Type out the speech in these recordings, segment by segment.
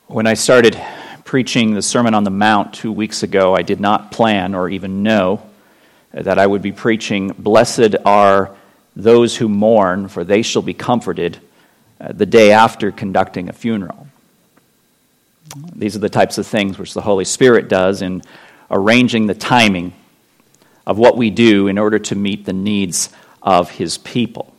When I started preaching the Sermon on the Mount 2 weeks ago, I did not plan or even know that I would be preaching, "Blessed are those who mourn, for they shall be comforted," the day after conducting a funeral. These are the types of things which the Holy Spirit does in arranging the timing of what we do in order to meet the needs of His people.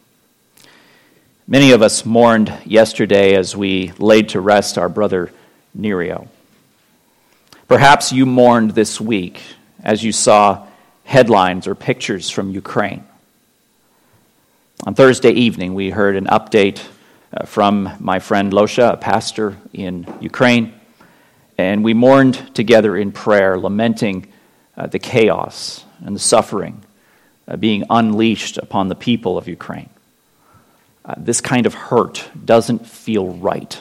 Many of us mourned yesterday as we laid to rest our brother Nerio. Perhaps you mourned this week as you saw headlines or pictures from Ukraine. On Thursday evening, we heard an update from my friend Losha, a pastor in Ukraine, and we mourned together in prayer, lamenting the chaos and the suffering being unleashed upon the people of Ukraine. This kind of hurt doesn't feel right.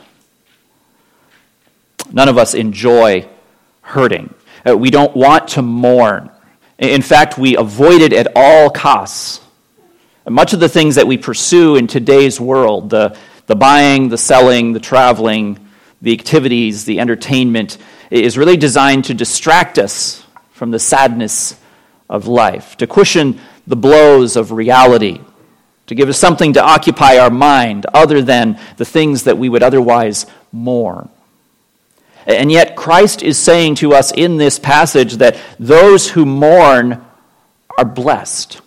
None of us enjoy hurting. We don't want to mourn. In fact, we avoid it at all costs. Much of the things that we pursue in today's world, the buying, the selling, the traveling, the activities, the entertainment, is really designed to distract us from the sadness of life, to cushion the blows of reality, to give us something to occupy our mind other than the things that we would otherwise mourn. And yet Christ is saying to us in this passage that those who mourn are blessed.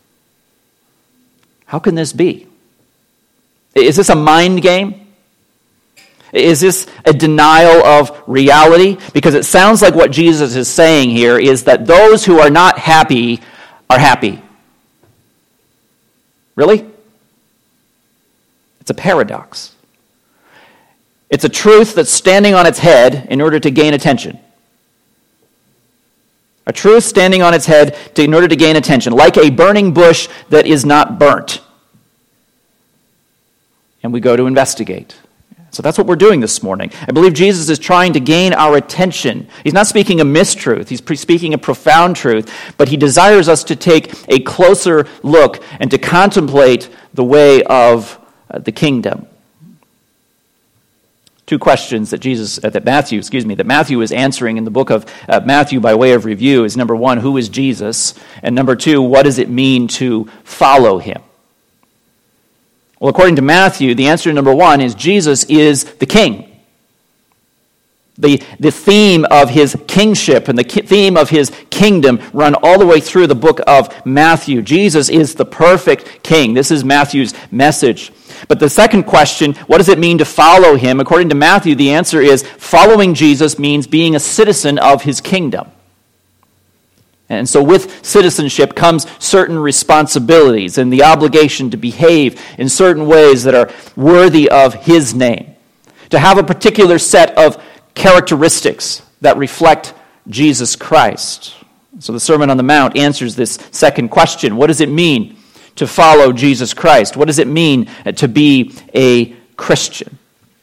How can this be? Is this a mind game? Is this a denial of reality? Because it sounds like what Jesus is saying here is that those who are not happy are happy. Really? It's a paradox. It's a truth that's standing on its head in order to gain attention. A truth standing on its head in order to gain attention, like a burning bush that is not burnt. And we go to investigate. So that's what we're doing this morning. I believe Jesus is trying to gain our attention. He's not speaking a mistruth. He's speaking a profound truth. But he desires us to take a closer look and to contemplate the way of the kingdom. Two questions that Matthew is answering in the book of Matthew by way of review is, number one, who is Jesus? And number two, what does it mean to follow him? Well, according to Matthew, the answer to number one is Jesus is the king. The theme of his kingship and the theme of his kingdom run all the way through the book of Matthew. Jesus is the perfect king. This is Matthew's message. But the second question, what does it mean to follow him? According to Matthew, the answer is following Jesus means being a citizen of his kingdom. And so with citizenship comes certain responsibilities and the obligation to behave in certain ways that are worthy of his name. To have a particular set of characteristics that reflect Jesus Christ. So the Sermon on the Mount answers this second question. What does it mean to follow Jesus Christ? What does it mean to be a Christian?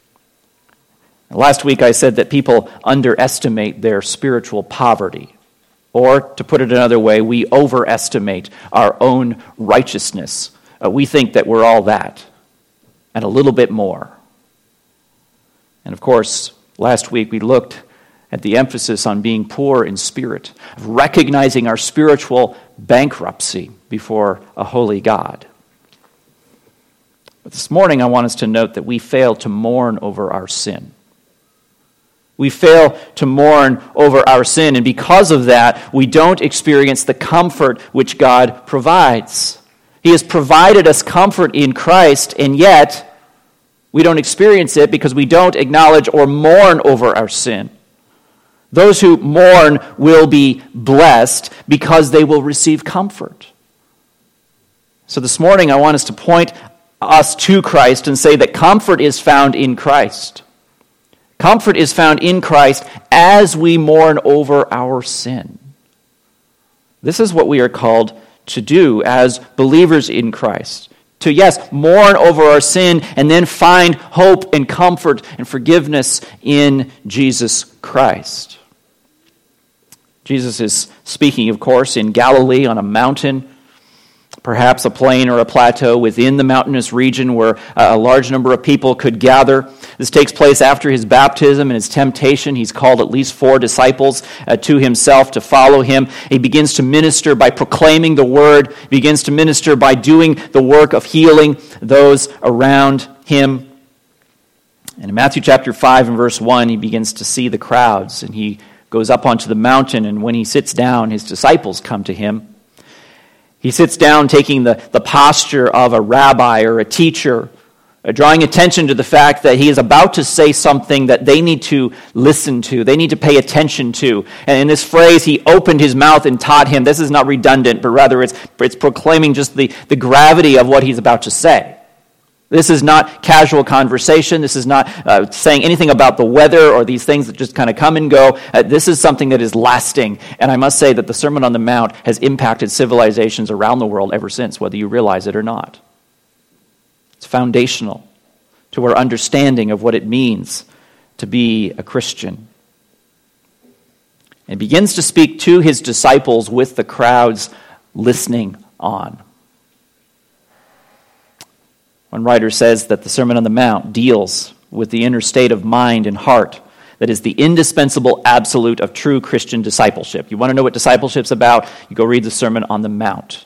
Last week I said that people underestimate their spiritual poverty. Or, to put it another way, we overestimate our own righteousness. We think that we're all that, and a little bit more. And of course, last week we looked at the emphasis on being poor in spirit, of recognizing our spiritual bankruptcy before a holy God. But this morning I want us to note that we fail to mourn over our sin. We fail to mourn over our sin, and because of that, we don't experience the comfort which God provides. He has provided us comfort in Christ, and yet we don't experience it because we don't acknowledge or mourn over our sin. Those who mourn will be blessed because they will receive comfort. So this morning, I want us to point us to Christ and say that comfort is found in Christ. Comfort is found in Christ as we mourn over our sin. This is what we are called to do as believers in Christ. To, yes, mourn over our sin and then find hope and comfort and forgiveness in Jesus Christ. Jesus is speaking, of course, in Galilee on a mountain. perhaps a plain or a plateau within the mountainous region where a large number of people could gather. This takes place after his baptism and his temptation. He's called at least 4 disciples to himself to follow him. He begins to minister by proclaiming the word. He begins to minister by doing the work of healing those around him. And in Matthew chapter 5 and verse 1, he begins to see the crowds, and he goes up onto the mountain, and when he sits down, his disciples come to him. He sits down taking the posture of a rabbi or a teacher, drawing attention to the fact that he is about to say something that they need to listen to, they need to pay attention to. And in this phrase, he opened his mouth and taught him. This is not redundant, but rather it's proclaiming just the gravity of what he's about to say. This is not casual conversation. This is not saying anything about the weather or these things that just kind of come and go. This is something that is lasting. And I must say that the Sermon on the Mount has impacted civilizations around the world ever since, whether you realize it or not. It's foundational to our understanding of what it means to be a Christian. And begins to speak to his disciples with the crowds listening on. One writer says that the Sermon on the Mount deals with the inner state of mind and heart that is the indispensable absolute of true Christian discipleship. You want to know what discipleship's about? You go read the Sermon on the Mount.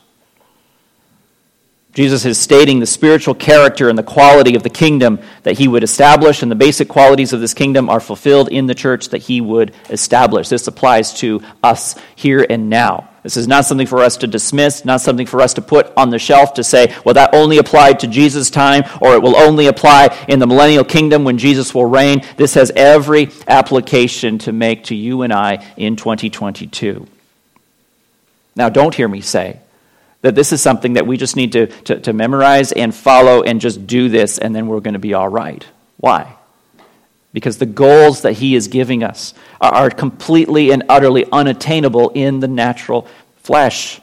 Jesus is stating the spiritual character and the quality of the kingdom that he would establish, and the basic qualities of this kingdom are fulfilled in the church that he would establish. This applies to us here and now. This is not something for us to dismiss, not something for us to put on the shelf to say, well, that only applied to Jesus' time, or it will only apply in the millennial kingdom when Jesus will reign. This has every application to make to you and I in 2022. Now, don't hear me say that this is something that we just need to memorize and follow and just do this and then we're going to be all right. Why? Because the goals that he is giving us are completely and utterly unattainable in the natural flesh.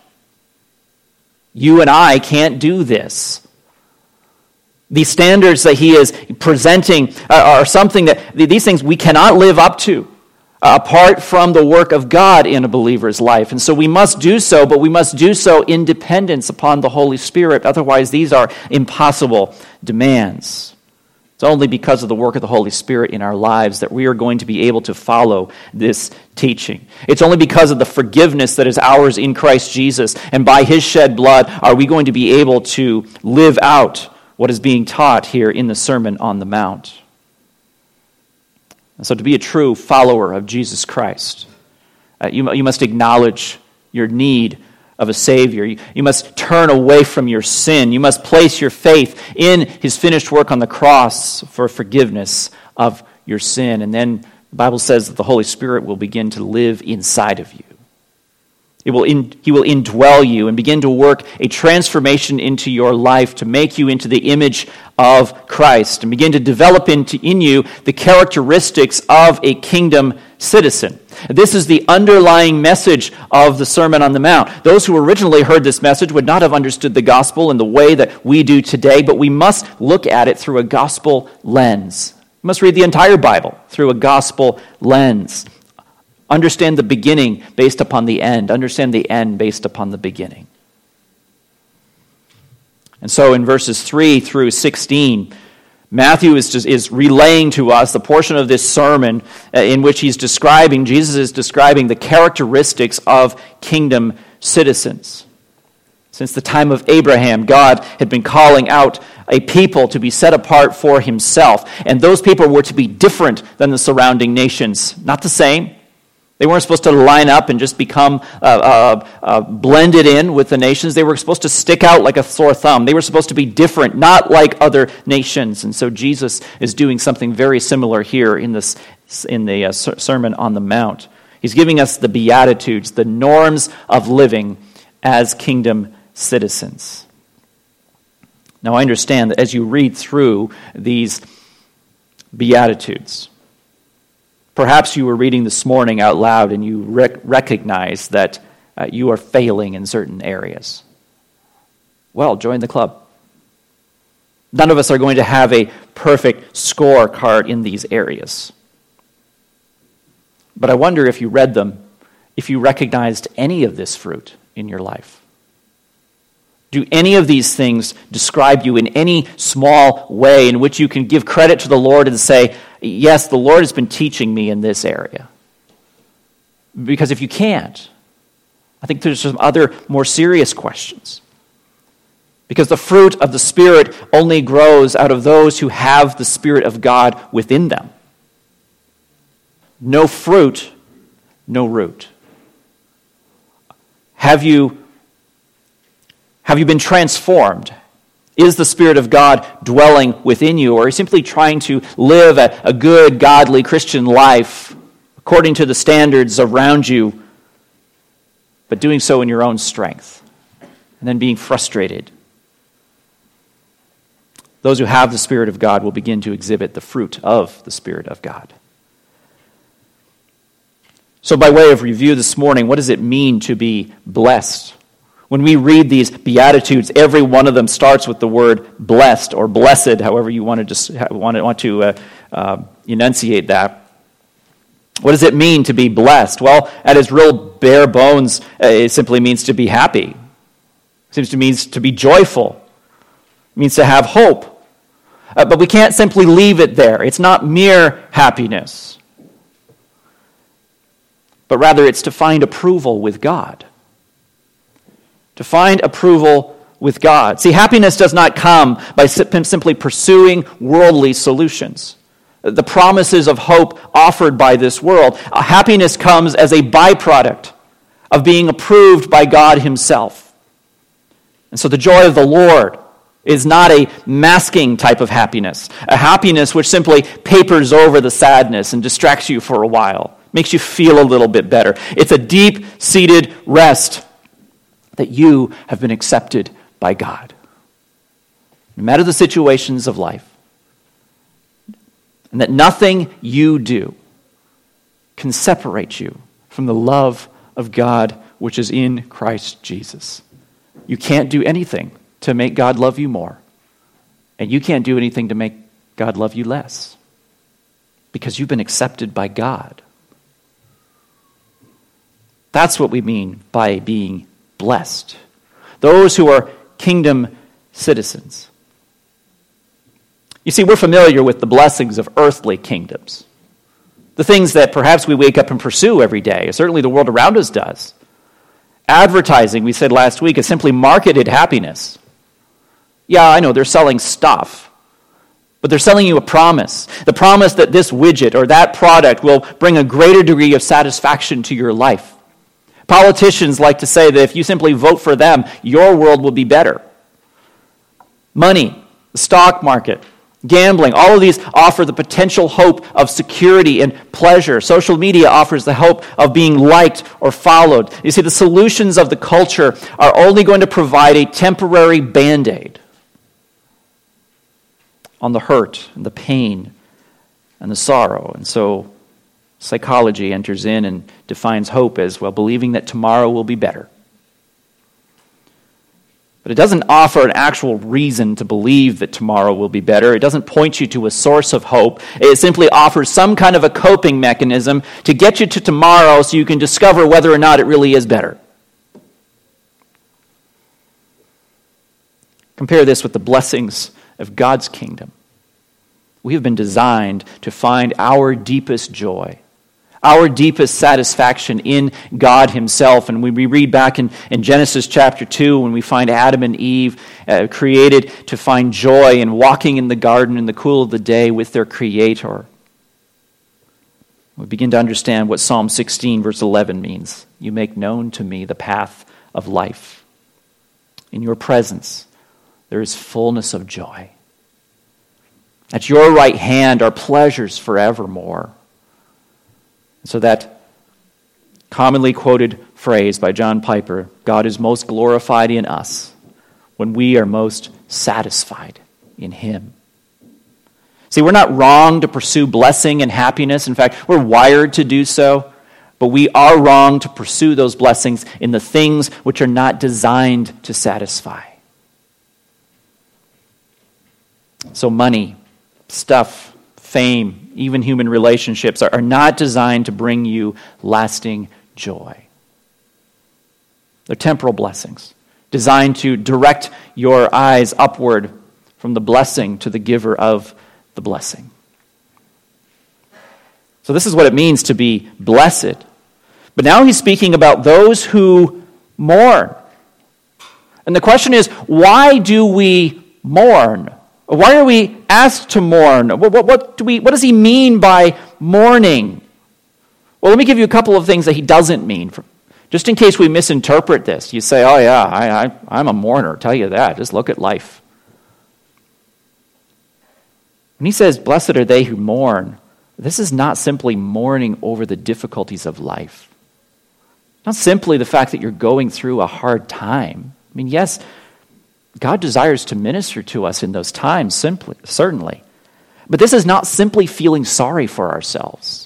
You and I can't do this. These standards that he is presenting are something that these things we cannot live up to apart from the work of God in a believer's life. And so we must do so, but we must do so in dependence upon the Holy Spirit. Otherwise, these are impossible demands. It's only because of the work of the Holy Spirit in our lives that we are going to be able to follow this teaching. It's only because of the forgiveness that is ours in Christ Jesus, and by his shed blood are we going to be able to live out what is being taught here in the Sermon on the Mount. And so to be a true follower of Jesus Christ, you must acknowledge your need of a Savior. You must turn away from your sin. You must place your faith in his finished work on the cross for forgiveness of your sin. And then the Bible says that the Holy Spirit will begin to live inside of you. He will indwell you and begin to work a transformation into your life to make you into the image of Christ and begin to develop in you the characteristics of a kingdom citizen. This is the underlying message of the Sermon on the Mount. Those who originally heard this message would not have understood the gospel in the way that we do today, but we must look at it through a gospel lens. We must read the entire Bible through a gospel lens. Understand the beginning based upon the end. Understand the end based upon the beginning. And so in verses 3 through 16, Matthew is relaying to us the portion of this sermon in which Jesus is describing the characteristics of kingdom citizens. Since the time of Abraham, God had been calling out a people to be set apart for himself. And those people were to be different than the surrounding nations. Not the same. They weren't supposed to line up and just become blended in with the nations. They were supposed to stick out like a sore thumb. They were supposed to be different, not like other nations. And so Jesus is doing something very similar here in the Sermon on the Mount. He's giving us the Beatitudes, the norms of living as kingdom citizens. Now, I understand that as you read through these Beatitudes, perhaps you were reading this morning out loud and you recognize that you are failing in certain areas. Well, join the club. None of us are going to have a perfect scorecard in these areas. But I wonder if you read them, if you recognized any of this fruit in your life. Do any of these things describe you in any small way in which you can give credit to the Lord and say, yes, the Lord has been teaching me in this area? Because if you can't, I think there's some other more serious questions. Because the fruit of the Spirit only grows out of those who have the Spirit of God within them. No fruit, no root. Have you been transformed? Is the Spirit of God dwelling within you? Or are you simply trying to live a good, godly Christian life according to the standards around you, but doing so in your own strength, and then being frustrated? Those who have the Spirit of God will begin to exhibit the fruit of the Spirit of God. So by way of review this morning, what does it mean to be blessed? When we read these Beatitudes, every one of them starts with the word blessed or blessed, however you want to enunciate that. What does it mean to be blessed? Well, at its real bare bones, it simply means to be happy. It means to be joyful. It means to have hope. But we can't simply leave it there. It's not mere happiness. But rather it's to find approval with God. To find approval with God. See, happiness does not come by simply pursuing worldly solutions. The promises of hope offered by this world. Happiness comes as a byproduct of being approved by God Himself. And so the joy of the Lord is not a masking type of happiness. A happiness which simply papers over the sadness and distracts you for a while. Makes you feel a little bit better. It's a deep-seated rest that you have been accepted by God. No matter the situations of life. And that nothing you do can separate you from the love of God which is in Christ Jesus. You can't do anything to make God love you more. And you can't do anything to make God love you less. Because you've been accepted by God. That's what we mean by being blessed. Those who are kingdom citizens. You see, we're familiar with the blessings of earthly kingdoms. The things that perhaps we wake up and pursue every day. Certainly the world around us does. Advertising, we said last week, is simply marketed happiness. Yeah, I know, they're selling stuff. But they're selling you a promise. The promise that this widget or that product will bring a greater degree of satisfaction to your life. Politicians like to say that if you simply vote for them, your world will be better. Money, the stock market, gambling, all of these offer the potential hope of security and pleasure. Social media offers the hope of being liked or followed. You see, the solutions of the culture are only going to provide a temporary Band-Aid on the hurt and the pain and the sorrow. And so psychology enters in and defines hope as, well, believing that tomorrow will be better. But it doesn't offer an actual reason to believe that tomorrow will be better. It doesn't point you to a source of hope. It simply offers some kind of a coping mechanism to get you to tomorrow so you can discover whether or not it really is better. Compare this with the blessings of God's kingdom. We have been designed to find our deepest joy, our deepest satisfaction in God Himself. And when we read back in Genesis chapter 2, when we find Adam and Eve created to find joy in walking in the garden in the cool of the day with their Creator, we begin to understand what Psalm 16 verse 11 means. You make known to me the path of life. In your presence, there is fullness of joy. At your right hand are pleasures forevermore. So that commonly quoted phrase by John Piper, God is most glorified in us when we are most satisfied in Him. See, we're not wrong to pursue blessing and happiness. In fact, we're wired to do so. But we are wrong to pursue those blessings in the things which are not designed to satisfy. So money, stuff, fame, even human relationships are not designed to bring you lasting joy. They're temporal blessings, designed to direct your eyes upward from the blessing to the giver of the blessing. So this is what it means to be blessed. But now he's speaking about those who mourn. And the question is, why do we mourn? Why are we asked to mourn? What does he mean by mourning? Well, let me give you a couple of things that he doesn't mean. Just in case we misinterpret this. You say, oh yeah, I'm a mourner, tell you that. Just look at life. When he says, blessed are they who mourn, this is not simply mourning over the difficulties of life. Not simply the fact that you're going through a hard time. I mean, yes, God desires to minister to us in those times, certainly. But this is not simply feeling sorry for ourselves.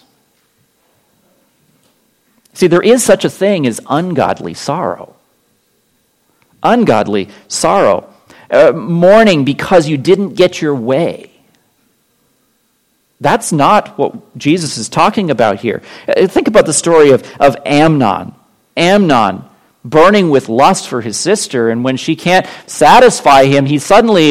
See, there is such a thing as ungodly sorrow. Ungodly sorrow. Mourning because you didn't get your way. That's not what Jesus is talking about here. Think about the story of Amnon. Amnon burning with lust for his sister, and when she can't satisfy him, he suddenly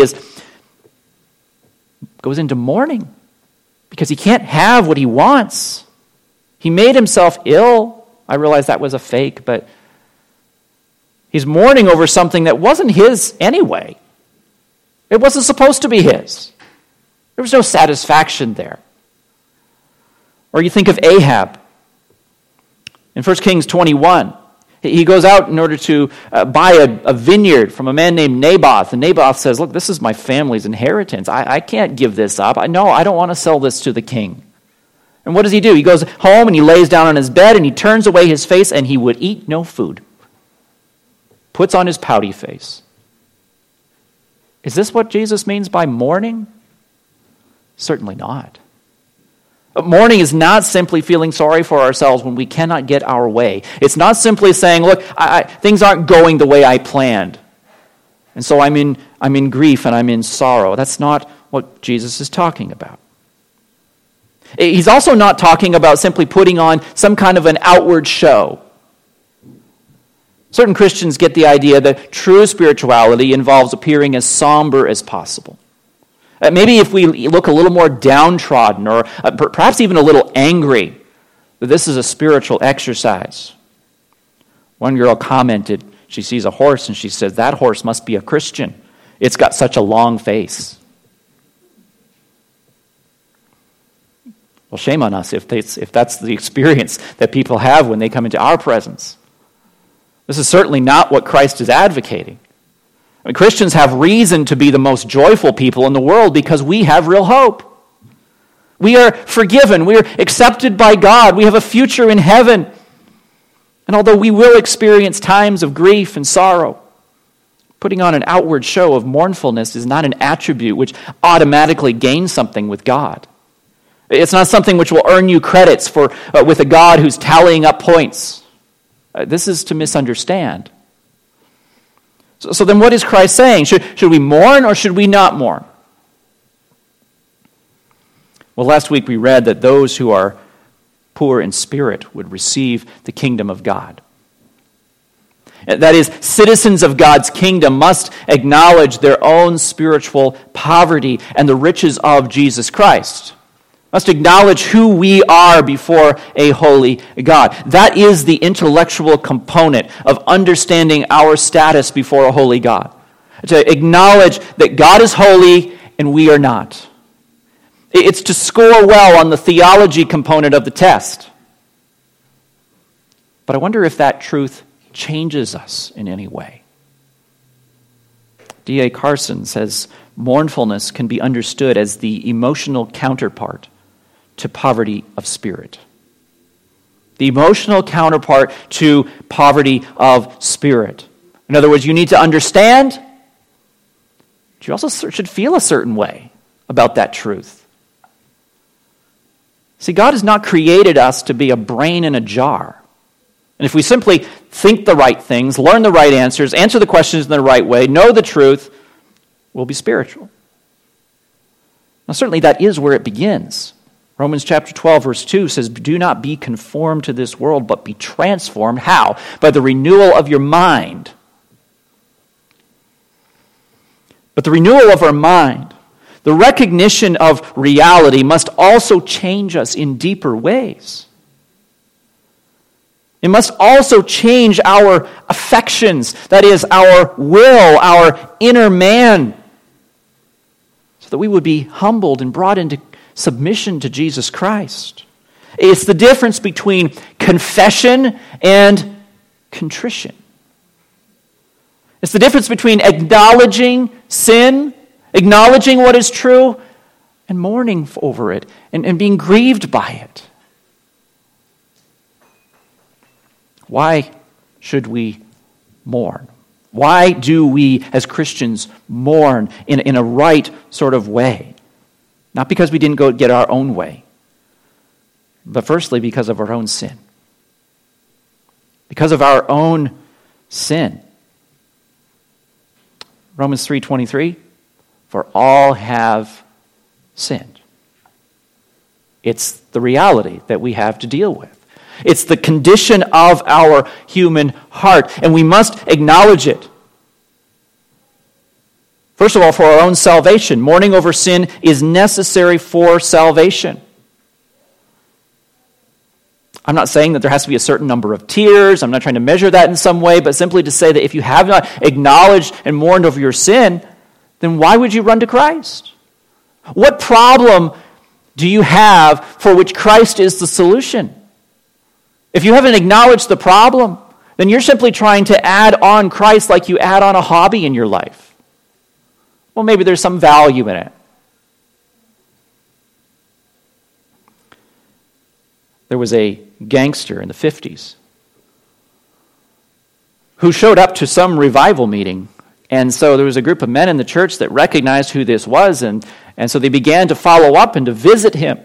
goes into mourning because he can't have what he wants. He made himself ill. I realize that was a fake, but he's mourning over something that wasn't his anyway. It wasn't supposed to be his. There was no satisfaction there. Or you think of Ahab. In 1 Kings 21, he goes out in order to buy a vineyard from a man named Naboth. And Naboth says, look, this is my family's inheritance. I can't give this up. I don't want to sell this to the king. And what does he do? He goes home and he lays down on his bed and he turns away his face and he would eat no food. Puts on his pouty face. Is this what Jesus means by mourning? Certainly not. Mourning is not simply feeling sorry for ourselves when we cannot get our way. It's not simply saying, look, things aren't going the way I planned. And so I'm in grief and I'm in sorrow. That's not what Jesus is talking about. He's also not talking about simply putting on some kind of an outward show. Certain Christians get the idea that true spirituality involves appearing as somber as possible. Maybe if we look a little more downtrodden or perhaps even a little angry, that this is a spiritual exercise. One girl commented, she sees a horse and she says, that horse must be a Christian. It's got such a long face. Well, shame on us if that's the experience that people have when they come into our presence. This is certainly not what Christ is advocating. I mean, Christians have reason to be the most joyful people in the world because we have real hope. We are forgiven. We are accepted by God. We have a future in heaven. And although we will experience times of grief and sorrow, putting on an outward show of mournfulness is not an attribute which automatically gains something with God. It's not something which will earn you credits with a God who's tallying up points. This is to misunderstand. So then what is Christ saying? Should we mourn or should we not mourn? Well, last week we read that those who are poor in spirit would receive the kingdom of God. That is, citizens of God's kingdom must acknowledge their own spiritual poverty and the riches of Jesus Christ. Must acknowledge who we are before a holy God. That is the intellectual component of understanding our status before a holy God. To acknowledge that God is holy and we are not. It's to score well on the theology component of the test. But I wonder if that truth changes us in any way. D.A. Carson says mournfulness can be understood as the emotional counterpart to poverty of spirit. The emotional counterpart to poverty of spirit. In other words, you need to understand, but you also should feel a certain way about that truth. See, God has not created us to be a brain in a jar. And if we simply think the right things, learn the right answers, answer the questions in the right way, know the truth, we'll be spiritual. Now, certainly that is where it begins. Romans chapter 12, verse 2 says, do not be conformed to this world, but be transformed. How? By the renewal of your mind. But the renewal of our mind, the recognition of reality, must also change us in deeper ways. It must also change our affections, that is, our will, our inner man, so that we would be humbled and brought into submission to Jesus Christ. It's the difference between confession and contrition. It's the difference between acknowledging sin, acknowledging what is true, and mourning over it and being grieved by it. Why should we mourn? Why do we, as Christians, mourn in a right sort of way? Not because we didn't go get our own way, but firstly because of our own sin. Because of our own sin. Romans 3:23, for all have sinned. It's the reality that we have to deal with. It's the condition of our human heart, and we must acknowledge it. First of all, for our own salvation. Mourning over sin is necessary for salvation. I'm not saying that there has to be a certain number of tears. I'm not trying to measure that in some way, but simply to say that if you have not acknowledged and mourned over your sin, then why would you run to Christ? What problem do you have for which Christ is the solution? If you haven't acknowledged the problem, then you're simply trying to add on Christ like you add on a hobby in your life. Well, maybe there's some value in it. There was a gangster in the 50s who showed up to some revival meeting. And so there was a group of men in the church that recognized who this was, and so they began to follow up and to visit him.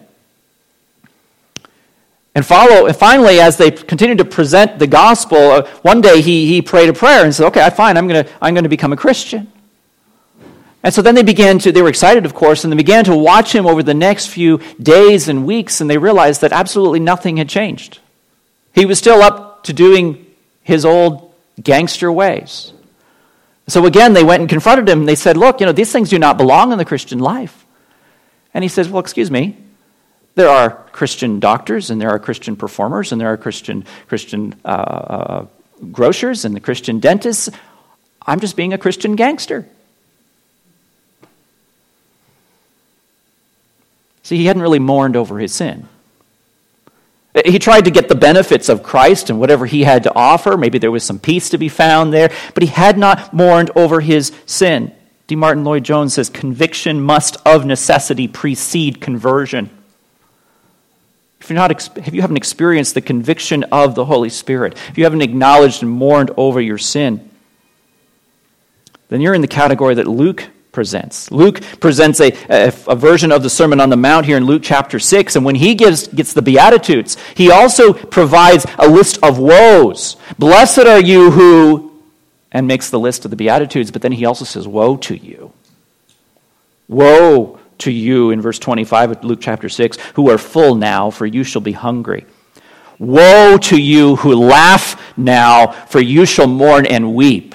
And finally, as they continued to present the gospel, one day he prayed a prayer and said, "Okay, fine, I'm going to become a Christian." And so then they were excited, of course, and they began to watch him over the next few days and weeks, and they realized that absolutely nothing had changed. He was still up to doing his old gangster ways. So again, they went and confronted him, and they said, "Look, these things do not belong in the Christian life." And he says, "Well, excuse me, there are Christian doctors, and there are Christian performers, and there are Christian grocers, and the Christian dentists. I'm just being a Christian gangster." See, he hadn't really mourned over his sin. He tried to get the benefits of Christ and whatever he had to offer. Maybe there was some peace to be found there, but he had not mourned over his sin. D. Martin Lloyd-Jones says, conviction must of necessity precede conversion. If you haven't experienced the conviction of the Holy Spirit, if you haven't acknowledged and mourned over your sin, then you're in the category that Luke presents. Luke presents a version of the Sermon on the Mount here in Luke chapter 6, and when he gets the Beatitudes, he also provides a list of woes. Blessed are you who, and makes the list of the Beatitudes, but then he also says, woe to you. Woe to you, in verse 25 of Luke chapter 6, who are full now, for you shall be hungry. Woe to you who laugh now, for you shall mourn and weep.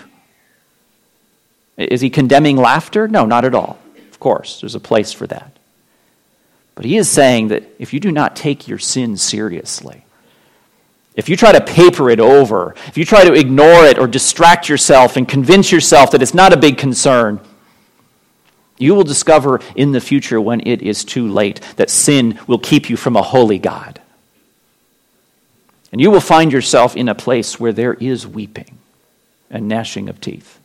Is he condemning laughter? No, not at all. Of course, there's a place for that. But he is saying that if you do not take your sin seriously, if you try to paper it over, if you try to ignore it or distract yourself and convince yourself that it's not a big concern, you will discover in the future when it is too late that sin will keep you from a holy God. And you will find yourself in a place where there is weeping and gnashing of teeth.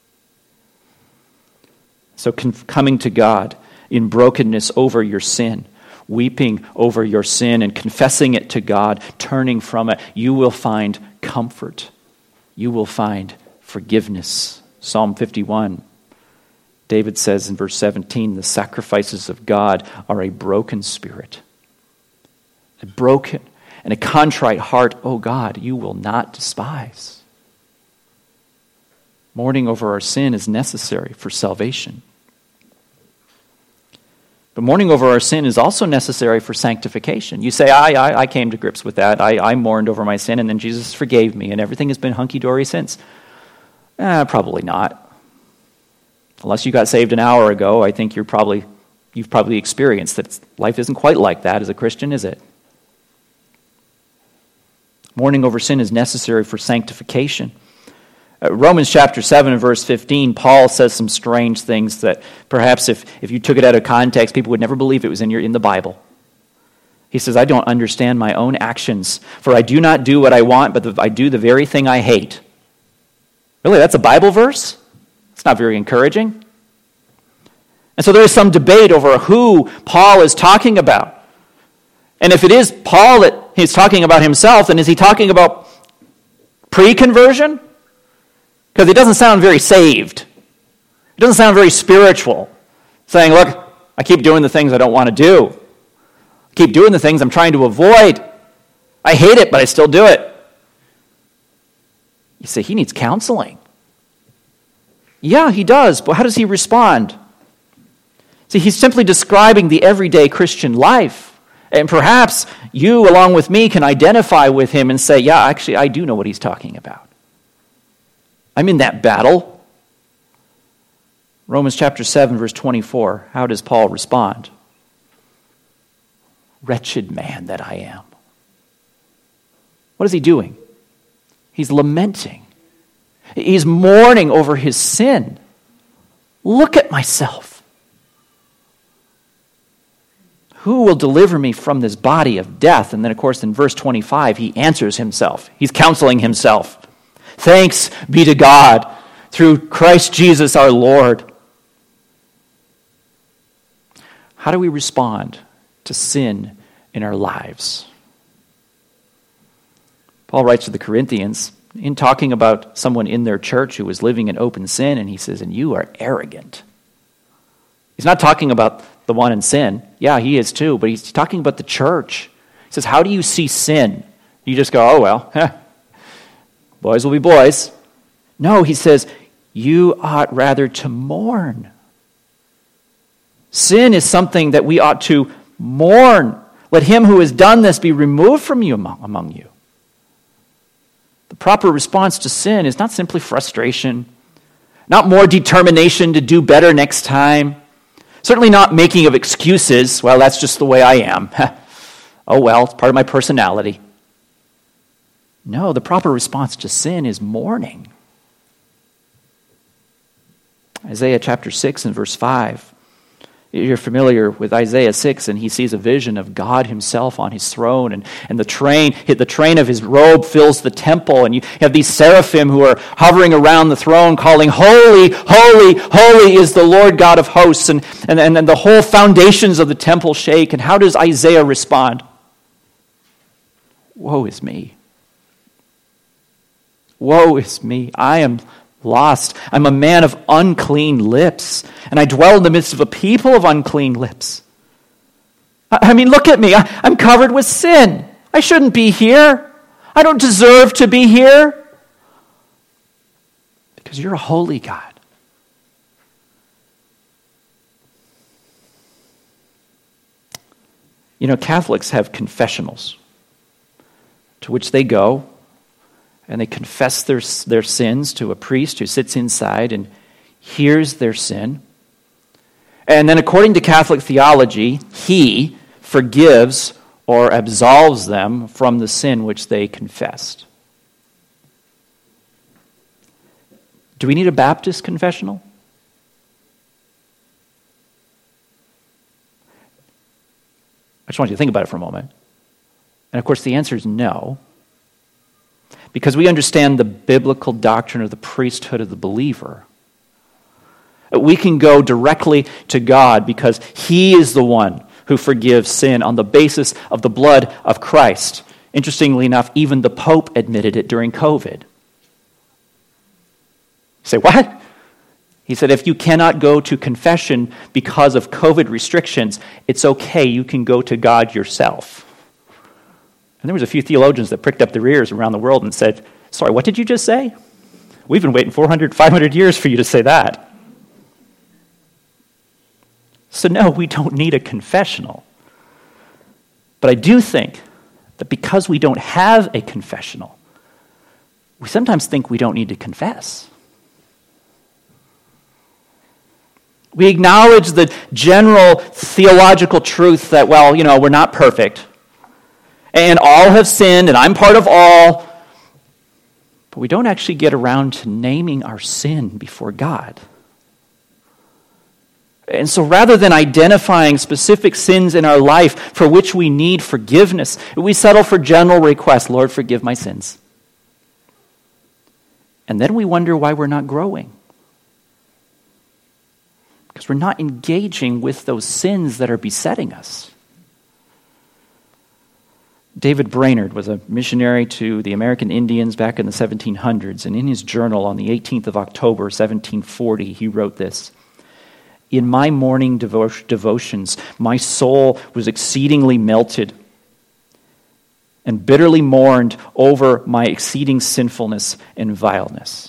So coming to God in brokenness over your sin, weeping over your sin and confessing it to God, turning from it, you will find comfort. You will find forgiveness. Psalm 51, David says in verse 17, the sacrifices of God are a broken spirit. A broken and a contrite heart, O God, you will not despise. Mourning over our sin is necessary for salvation. But mourning over our sin is also necessary for sanctification. You say, I came to grips with that. I mourned over my sin, and then Jesus forgave me, and everything has been hunky-dory since. Probably not. Unless you got saved an hour ago, I think you've probably experienced that life isn't quite like that as a Christian, is it? Mourning over sin is necessary for sanctification. Romans chapter 7 and verse 15, Paul says some strange things that perhaps if you took it out of context, people would never believe it was in the Bible. He says, I don't understand my own actions, for I do not do what I want, but I do the very thing I hate. Really, that's a Bible verse? It's not very encouraging. And so there is some debate over who Paul is talking about. And if it is Paul that he's talking about himself, then is he talking about pre-conversion? Because it doesn't sound very saved. It doesn't sound very spiritual. Saying, look, I keep doing the things I don't want to do. I keep doing the things I'm trying to avoid. I hate it, but I still do it. You say, he needs counseling. Yeah, he does, but how does he respond? See, he's simply describing the everyday Christian life. And perhaps you, along with me, can identify with him and say, yeah, actually, I do know what he's talking about. I'm in that battle. Romans chapter 7, verse 24. How does Paul respond? Wretched man that I am. What is he doing? He's lamenting. He's mourning over his sin. Look at myself. Who will deliver me from this body of death? And then, of course, in verse 25, he answers himself. He's counseling himself. Thanks be to God through Christ Jesus our Lord. How do we respond to sin in our lives? Paul writes to the Corinthians in talking about someone in their church who was living in open sin, and he says, and you are arrogant. He's not talking about the one in sin. Yeah, he is too, but he's talking about the church. He says, how do you see sin? You just go, oh, well, boys will be boys. No, he says, you ought rather to mourn. Sin is something that we ought to mourn. Let him who has done this be removed from you among you. The proper response to sin is not simply frustration, not more determination to do better next time, certainly not making of excuses. Well, that's just the way I am. Oh, well, it's part of my personality. No, the proper response to sin is mourning. Isaiah chapter 6 and verse 5. You're familiar with Isaiah 6, and he sees a vision of God himself on his throne, and the train of his robe fills the temple, and you have these seraphim who are hovering around the throne calling, holy, holy, holy is the Lord God of hosts, and the whole foundations of the temple shake. And how does Isaiah respond? Woe is me. Woe is me. I am lost. I'm a man of unclean lips, and I dwell in the midst of a people of unclean lips. I mean, look at me. I'm covered with sin. I shouldn't be here. I don't deserve to be here. Because you're a holy God. You know, Catholics have confessionals to which they go, and they confess their sins to a priest who sits inside and hears their sin. And then according to Catholic theology, he forgives or absolves them from the sin which they confessed. Do we need a Baptist confessional? I just want you to think about it for a moment. And of course the answer is no. Because we understand the biblical doctrine of the priesthood of the believer. We can go directly to God because he is the one who forgives sin on the basis of the blood of Christ. Interestingly enough, even the Pope admitted it during COVID. You say, what? He said, if you cannot go to confession because of COVID restrictions, it's okay, you can go to God yourself. And there was a few theologians that pricked up their ears around the world and said, sorry, what did you just say? We've been waiting 400, 500 years for you to say that. So no, we don't need a confessional. But I do think that because we don't have a confessional, we sometimes think we don't need to confess. We acknowledge the general theological truth that, well, we're not perfect. And all have sinned, and I'm part of all. But we don't actually get around to naming our sin before God. And so rather than identifying specific sins in our life for which we need forgiveness, we settle for general requests. Lord, forgive my sins. And then we wonder why we're not growing. Because we're not engaging with those sins that are besetting us. David Brainerd was a missionary to the American Indians back in the 1700s, and in his journal on the 18th of October, 1740, he wrote this: "In my morning devotions, my soul was exceedingly melted and bitterly mourned over my exceeding sinfulness and vileness."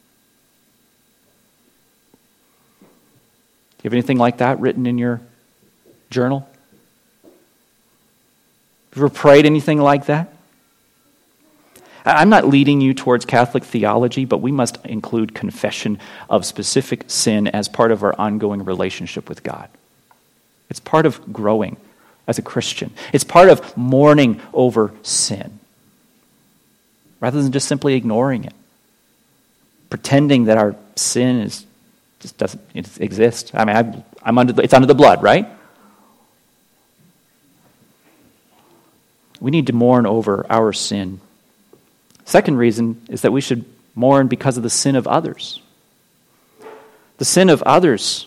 Do you have anything like that written in your journal? Have you ever prayed anything like that? I'm not leading you towards Catholic theology, but we must include confession of specific sin as part of our ongoing relationship with God. It's part of growing as a Christian. It's part of mourning over sin, rather than just simply ignoring it, pretending that our sin just doesn't exist. I mean, it's under the blood, right? We need to mourn over our sin. Second reason is that we should mourn because of the sin of others. The sin of others.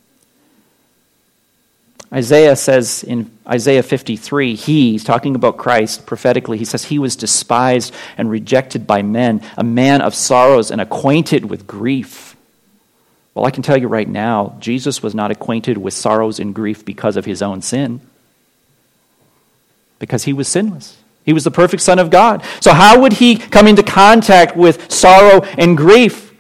Isaiah says in Isaiah 53, he's talking about Christ prophetically, he says he was despised and rejected by men, a man of sorrows and acquainted with grief. Well, I can tell you right now, Jesus was not acquainted with sorrows and grief because of his own sin, because he was sinless. He was the perfect Son of God. So how would he come into contact with sorrow and grief?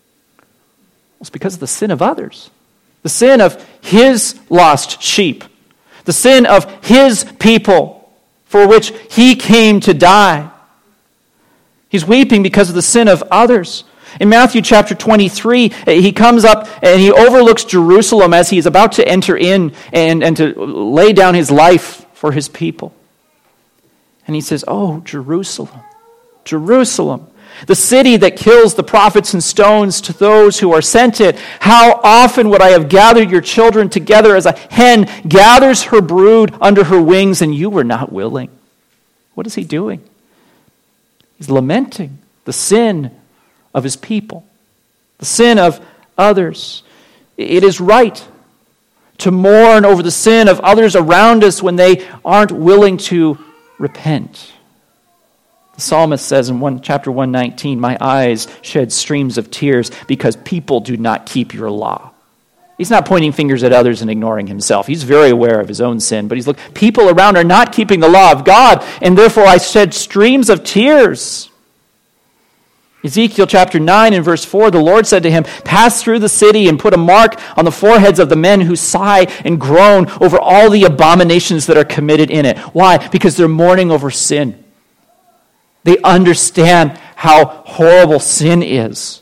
It's because of the sin of others. The sin of his lost sheep. The sin of his people for which he came to die. He's weeping because of the sin of others. In Matthew chapter 23, he comes up and he overlooks Jerusalem as he is about to enter in and to lay down his life for his people. And he says, "Oh, Jerusalem, Jerusalem, the city that kills the prophets and stones to those who are sent it. How often would I have gathered your children together as a hen gathers her brood under her wings, and you were not willing." What is he doing? He's lamenting the sin of his people, the sin of others. It is right to mourn over the sin of others around us when they aren't willing to repent. The psalmist says in chapter 119, "My eyes shed streams of tears because people do not keep your law." He's not pointing fingers at others and ignoring himself. He's very aware of his own sin, but people around are not keeping the law of God, and therefore I shed streams of tears. Ezekiel chapter 9 and verse 4, the Lord said to him, "Pass through the city and put a mark on the foreheads of the men who sigh and groan over all the abominations that are committed in it." Why? Because they're mourning over sin. They understand how horrible sin is.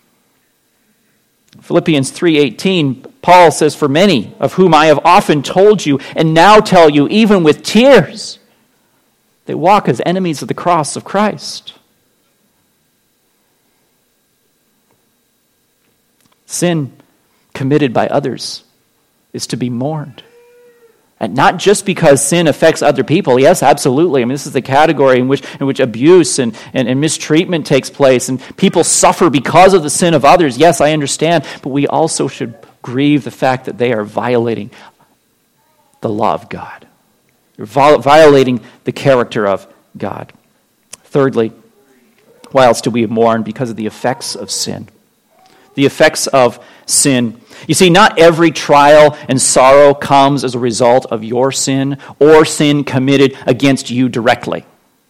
Philippians 3:18, Paul says, "For many of whom I have often told you and now tell you, even with tears, they walk as enemies of the cross of Christ." Sin committed by others is to be mourned. And not just because sin affects other people. Yes, absolutely. I mean, this is the category in which abuse and mistreatment takes place, and people suffer because of the sin of others. Yes, I understand. But we also should grieve the fact that they are violating the law of God. They're violating the character of God. Thirdly, why else do we mourn? Because of the effects of sin. The effects of sin. You see, not every trial and sorrow comes as a result of your sin or sin committed against you directly.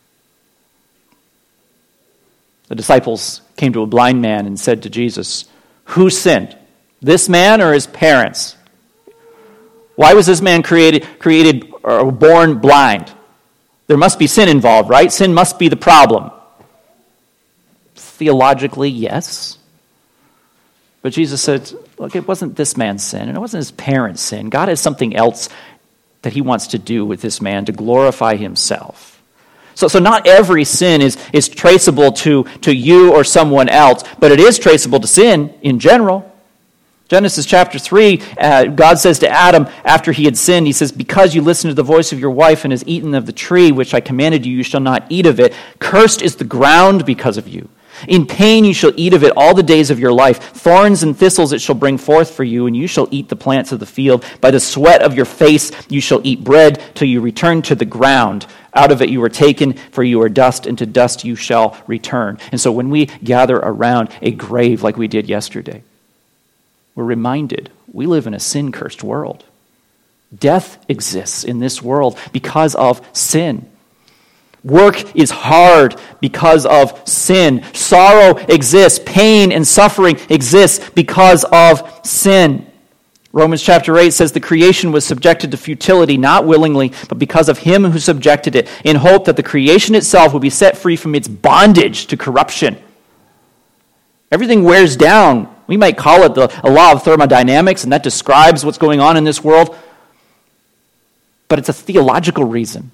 The disciples came to a blind man and said to Jesus, "Who sinned, this man or his parents? Why was this man created or born blind? There must be sin involved, right? Sin must be the problem." Theologically, yes. But Jesus said, look, it wasn't this man's sin, and it wasn't his parents' sin. God has something else that he wants to do with this man to glorify himself. So not every sin is traceable to you or someone else, but it is traceable to sin in general. Genesis chapter 3, God says to Adam, after he had sinned, he says, because you listened to the voice of your wife and has eaten of the tree which I commanded you, you shall not eat of it. Cursed is the ground because of you. In pain you shall eat of it all the days of your life. Thorns and thistles it shall bring forth for you, and you shall eat the plants of the field. By the sweat of your face you shall eat bread till you return to the ground. Out of it you were taken, for you are dust, and to dust you shall return. And so when we gather around a grave like we did yesterday, we're reminded we live in a sin-cursed world. Death exists in this world because of sin. Work is hard because of sin. Sorrow exists. Pain and suffering exists because of sin. Romans chapter 8 says the creation was subjected to futility, not willingly, but because of him who subjected it, in hope that the creation itself would be set free from its bondage to corruption. Everything wears down. We might call it a law of thermodynamics, and that describes what's going on in this world. But it's a theological reason.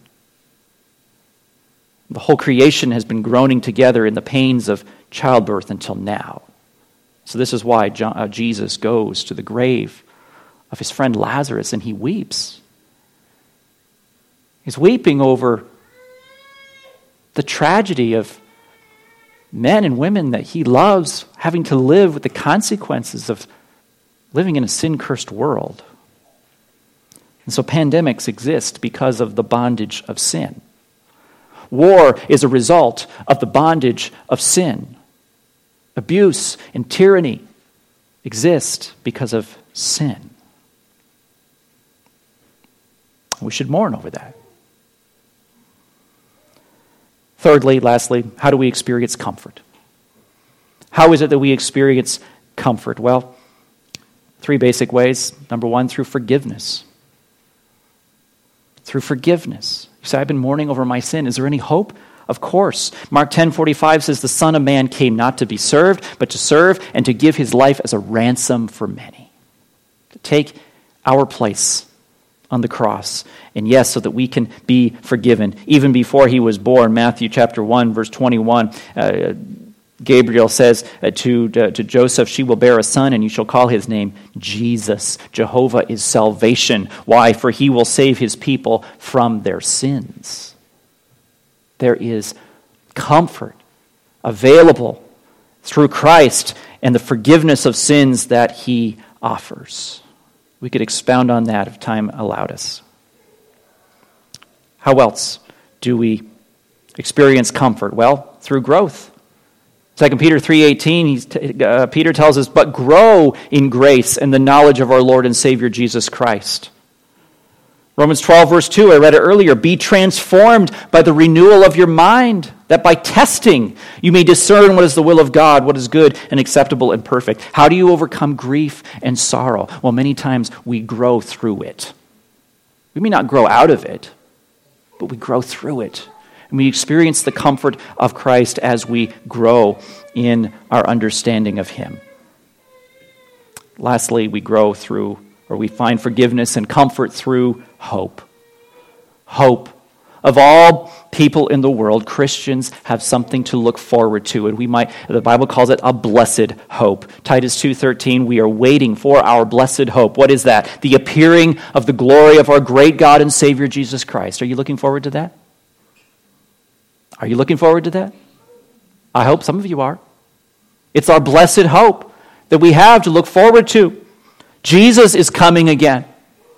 The whole creation has been groaning together in the pains of childbirth until now. So this is why Jesus goes to the grave of his friend Lazarus, and he weeps. He's weeping over the tragedy of men and women that he loves having to live with the consequences of living in a sin-cursed world. And so pandemics exist because of the bondage of sin. War is a result of the bondage of sin. Abuse and tyranny exist because of sin. We should mourn over that. Thirdly, lastly, how do we experience comfort? How is it that we experience comfort? Well, three basic ways. Number one, through forgiveness. Through forgiveness. You say, I've been mourning over my sin. Is there any hope? Of course. Mark 10:45 says, the Son of Man came not to be served, but to serve and to give his life as a ransom for many. To take our place on the cross. And yes, so that we can be forgiven. Even before he was born, Matthew chapter 1, verse 21, Gabriel says to Joseph, she will bear a son, and you shall call his name Jesus. Jehovah is salvation. Why? For he will save his people from their sins. There is comfort available through Christ and the forgiveness of sins that he offers. We could expound on that if time allowed us. How else do we experience comfort? Well, through growth. 2 Peter 3:18, Peter tells us, but grow in grace and the knowledge of our Lord and Savior Jesus Christ. Romans 12, verse 2, I read it earlier, be transformed by the renewal of your mind, that by testing you may discern what is the will of God, what is good and acceptable and perfect. How do you overcome grief and sorrow? Well, many times we grow through it. We may not grow out of it, but we grow through it. And we experience the comfort of Christ as we grow in our understanding of him. Lastly, we grow through, or we find forgiveness and comfort through hope. Hope. Of all people in the world, Christians have something to look forward to, and the Bible calls it a blessed hope. Titus 2:13, we are waiting for our blessed hope. What is that? The appearing of the glory of our great God and Savior Jesus Christ. Are you looking forward to that? Are you looking forward to that? I hope some of you are. It's our blessed hope that we have to look forward to. Jesus is coming again.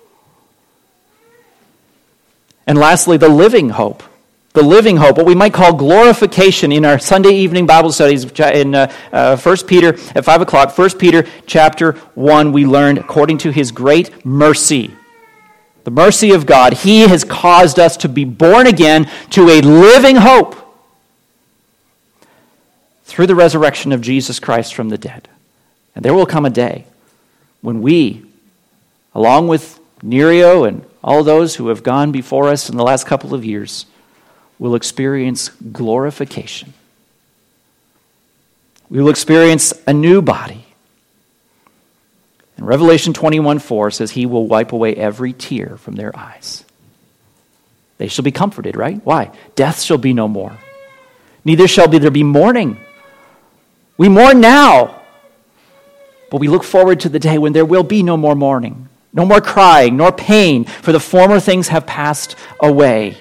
And lastly, the living hope. The living hope, what we might call glorification in our Sunday evening Bible studies in 1 Peter at 5 o'clock. 1 Peter chapter 1, we learned, according to his great mercy, the mercy of God, he has caused us to be born again to a living hope through the resurrection of Jesus Christ from the dead. And there will come a day when we, along with Nerio and all those who have gone before us in the last couple of years, will experience glorification. We will experience a new body, And Revelation 21:4 says he will wipe away every tear from their eyes. They shall be comforted, right? Why? Death shall be no more. Neither shall there be mourning. We mourn now, but we look forward to the day when there will be no more mourning, no more crying, nor pain, for the former things have passed away.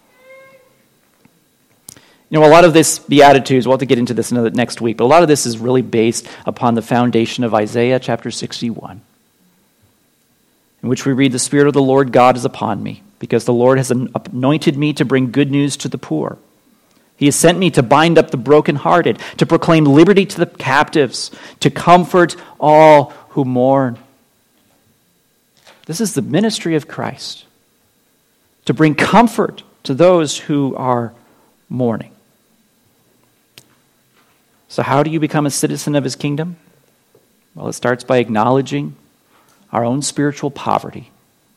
You know, a lot of this Beatitudes, we'll have to get into this next week, but a lot of this is really based upon the foundation of Isaiah chapter 61, in which we read, "The Spirit of the Lord God is upon me, because the Lord has anointed me to bring good news to the poor. He has sent me to bind up the brokenhearted, to proclaim liberty to the captives, to comfort all who mourn." This is the ministry of Christ, to bring comfort to those who are mourning. So how do you become a citizen of his kingdom? Well, it starts by acknowledging our own spiritual poverty,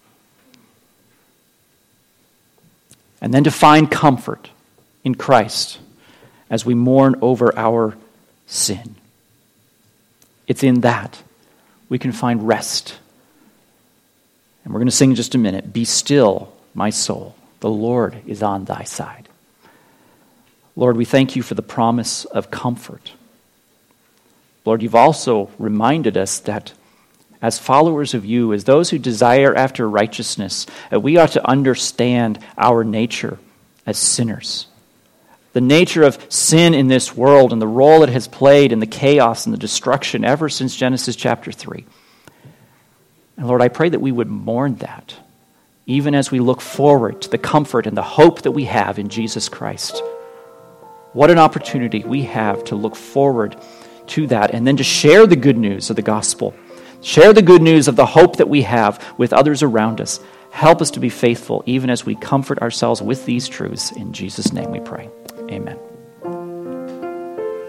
and then to find comfort in Christ as we mourn over our sin. It's in that we can find rest. And we're going to sing in just a minute, "Be still, my soul, the Lord is on thy side." Lord, we thank you for the promise of comfort. Lord, you've also reminded us that as followers of you, as those who desire after righteousness, we ought to understand our nature as sinners. The nature of sin in this world and the role it has played in the chaos and the destruction ever since Genesis chapter 3. And Lord, I pray that we would mourn that, even as we look forward to the comfort and the hope that we have in Jesus Christ. What an opportunity we have to look forward to that and then to share the good news of the gospel. Share the good news of the hope that we have with others around us. Help us to be faithful even as we comfort ourselves with these truths. In Jesus' name we pray. Amen.